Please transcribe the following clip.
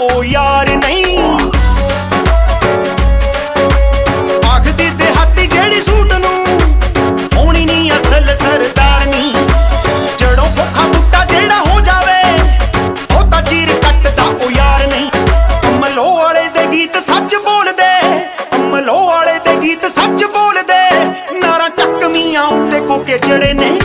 ਉਹ ਯਾਰ ਨਹੀਂ। ਆਖਦੀ ਦਿਹਾਤੀ ਜਿਹੜੀ ਸੂਟ ਨੂੰ ਹੋਣੀ ਨਹੀਂ ਅਸਲ ਸਰਦਾਰਨੀ। ਜੜੋਂ ਖੋਖਾ ਬੂਟਾ ਜਿਹੜਾ ਹੋ ਜਾਵੇ ਉਹ ਤਾਂ ਚੀਰ ਕੱਟਦਾ ਉਹ ਯਾਰ ਨਹੀਂ। ਅਮਲੋ ਵਾਲੇ ਦੇ ਗੀਤ ਸੱਚ ਬੋਲਦੇ, ਅਮਲੋ ਵਾਲੇ ਦੇ ਗੀਤ ਸੱਚ ਬੋਲਦੇ। ਨਾਰਾਂ ਚੱਕਵੀਆਂ ਉੱਤੇ ਕੋਕੇ ਜੜੇ ਨੇ।